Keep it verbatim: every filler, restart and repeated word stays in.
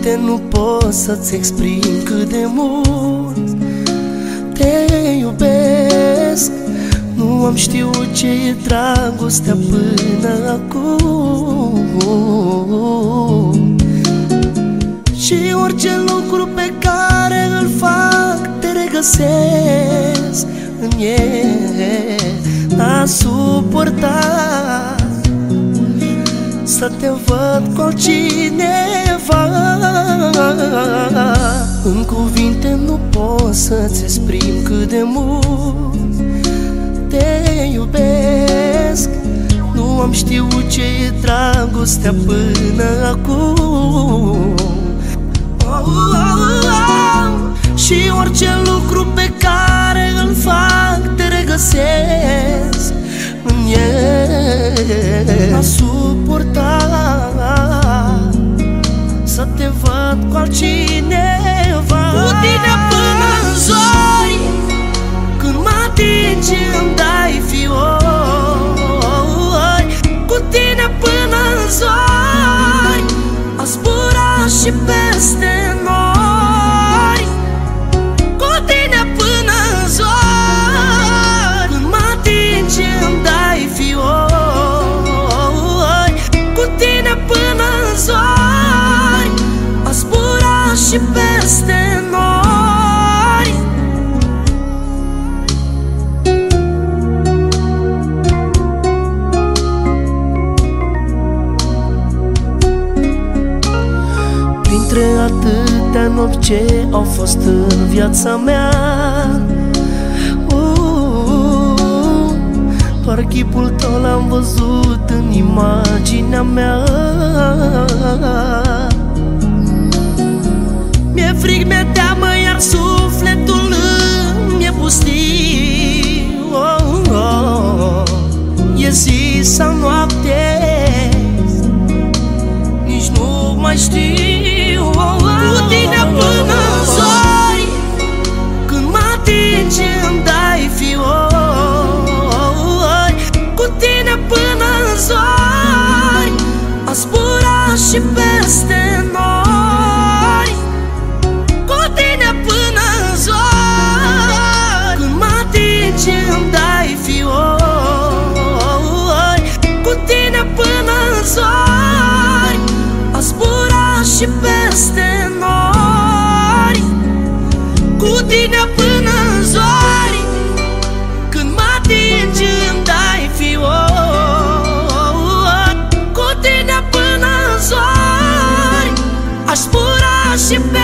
cuvinte nu pot să-ți exprim cât de mult te iubesc. Nu am știut ce e dragostea până acum, și orice lucru pe care îl fac te regăsesc în el. A suportat să te văd cu altcineva. În cuvinte nu pot să-ți exprim cât de mult te iubesc. Nu am știut ce e dragostea până acum, oh, oh, oh. Și orice lucru pe care îl fac te regăsesc în el. A suportat să te văd cu altcineva. Cu tine până în zori, când mă atingi îmi dai fiori. Cu tine până în zori, a zburat și peste noi. Cu tine până în zori, când mă atingi îmi dai fiori. Cu tine până în zori, a zburat și peste noi. Printre atâtea nopți ce au fost în viața mea, uh, doar chipul tău l-am văzut în imaginea mea. Mi-e frig, mi-e teamă, iar sufletul îmi-e pustiu, oh, oh. E zi sau noapte, nici nu mai știu, oh, oh. Cu tine până în zori, când mă atingi îmi dai fiori. Cu tine până în zori, a zburat și peste noi. Cu tine până în zori, când mă atingi îmi dai fiori. Cu tine până în zori, a zburat și peste noi. Cu tine până în zori, când mă atingi îmi dai fiori. Cu tine până în zori, aș zbura și pe